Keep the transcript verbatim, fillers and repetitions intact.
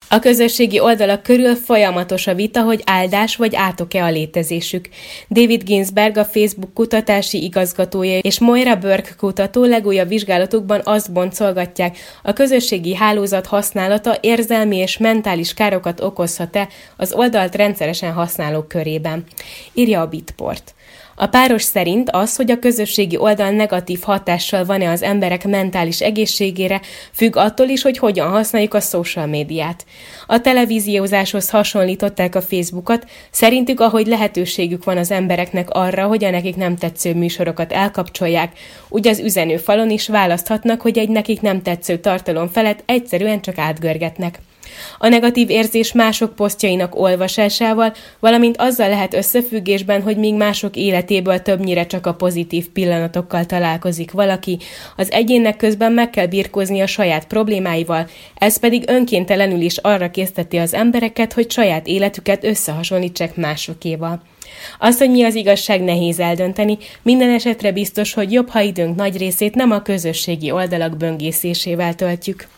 A közösségi oldalak körül folyamatos a vita, hogy áldás vagy átok-e a létezésük. David Ginsberg, a Facebook kutatási igazgatója és Moira Burke kutató legújabb vizsgálatukban azt boncolgatják, a közösségi hálózat használata érzelmi és mentális károkat okozhat-e az oldalt rendszeresen használók körében. Írja a Bitport. A páros szerint az, hogy a közösségi oldal negatív hatással van-e az emberek mentális egészségére, függ attól is, hogy hogyan használjuk a social médiát. A televíziózáshoz hasonlították a Facebookot, szerintük ahogy lehetőségük van az embereknek arra, hogy a nekik nem tetsző műsorokat elkapcsolják, úgy az üzenőfalon is választhatnak, hogy egy nekik nem tetsző tartalom felett egyszerűen csak átgörgetnek. A negatív érzés mások posztjainak olvasásával, valamint azzal lehet összefüggésben, hogy míg mások életéből többnyire csak a pozitív pillanatokkal találkozik valaki, az egyének közben meg kell birkózni a saját problémáival, ez pedig önkéntelenül is arra készteti az embereket, hogy saját életüket összehasonlítsák másokéval. Azt, hogy mi az igazság, nehéz eldönteni, minden esetre biztos, hogy jobb, ha időnk nagy részét nem a közösségi oldalak böngészésével töltjük.